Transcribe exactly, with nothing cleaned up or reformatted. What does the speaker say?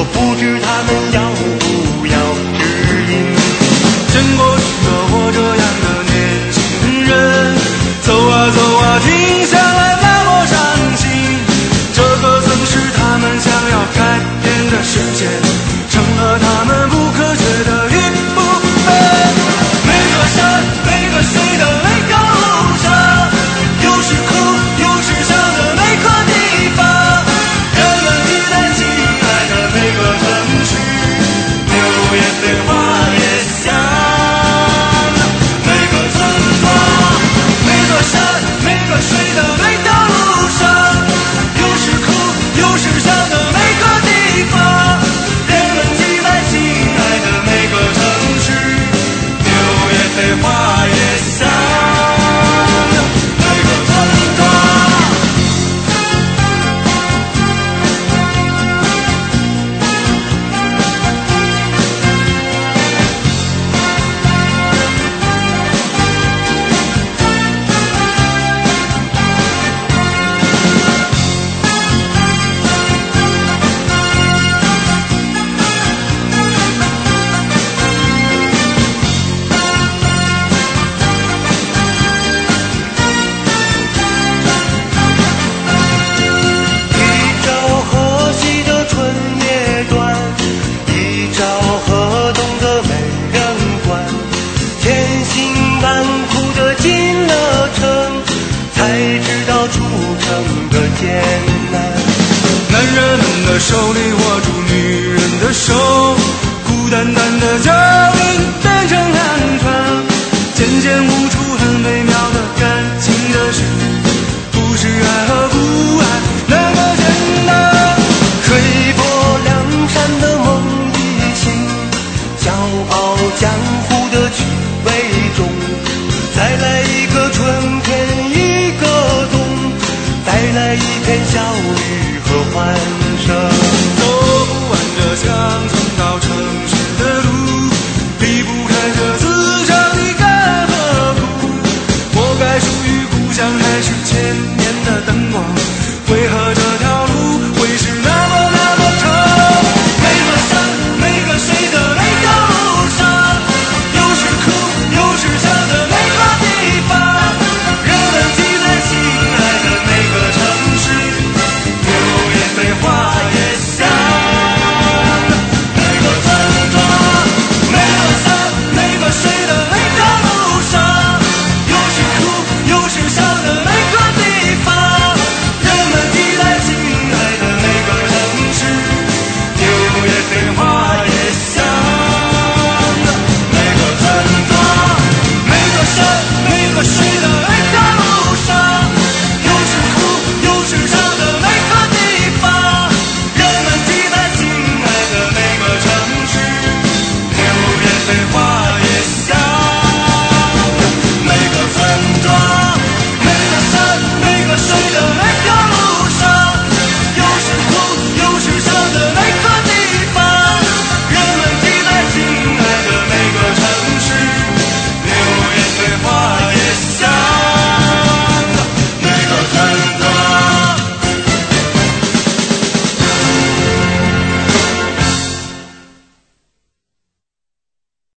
我不知他们要不要指引。 见过许多我这样的年轻人，走啊走啊停下来那么伤心，这个曾是他们想要改变的世界，成了他们不可缺的一部分。每个山每个水的每个路上，有时哭有时笑的每个地方，人们期待亲爱的每个城市，流言蜚话也响。每个村庄每个山每个水的每条路上，有时哭有时笑的每个地方，人们期待亲爱的每个城市，流言蜚话也响。每个村庄一朝河西的春夜短，一朝河东的没人管，千辛万苦的进了城，才知道出城的艰难。 男人们的手里握住女人的手，孤单单的脚印变成两团，渐渐悟出很微妙的感情的事，不是爱和不爱那么简单。 吹破梁山的梦已醒，骄傲江湖的趣味中，再来一个春天一个冬，再来一片笑